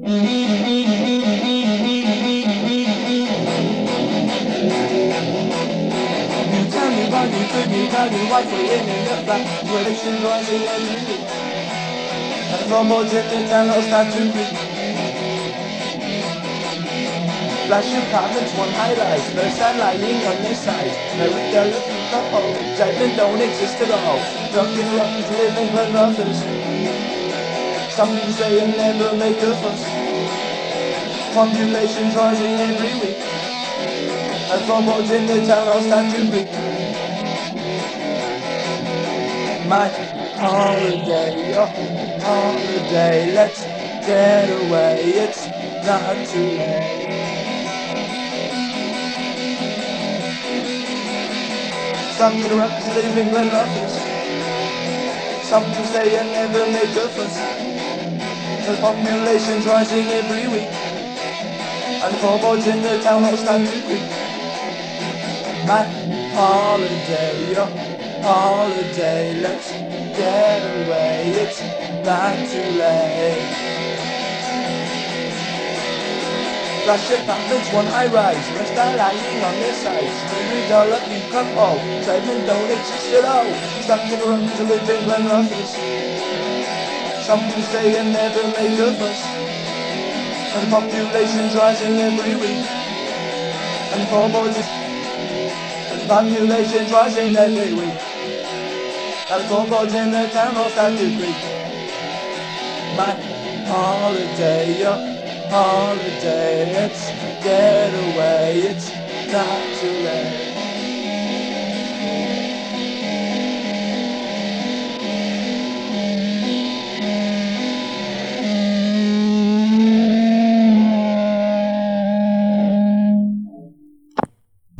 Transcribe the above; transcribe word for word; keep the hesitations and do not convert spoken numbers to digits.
You tell me why you treat me, tell me why we're in the black relations rising every week. And from all different and I'll start to read. Flash apartments, one highlight, first I'm lying on this side. Now we go looking for hope, Japan don't exist at all. Drunken rockers living with others. Some people say you'll never make a fuss. Population's rising every week. And from what's in the town I'll start to read. My holiday, oh, holiday, let's get away, it's not too late. Some get around to living when others. Some to say and never make a fuss. The population's rising every week. And the poor boys in the town all stand to creep. My holiday, your holiday, let's get away, it's not too late. Flash apartments, one high rise, rest are lying on their sides. Every dollar you come home, Simon don't exist at all. Stuck in rooms to live in Glen Rothes. Some to say and never make a fuss. And the population's rising every week. And the poor boys is And the population's rising every week. And the poor boys in the town all stand to creep. My holiday, your holiday, let's get away, it's not too late.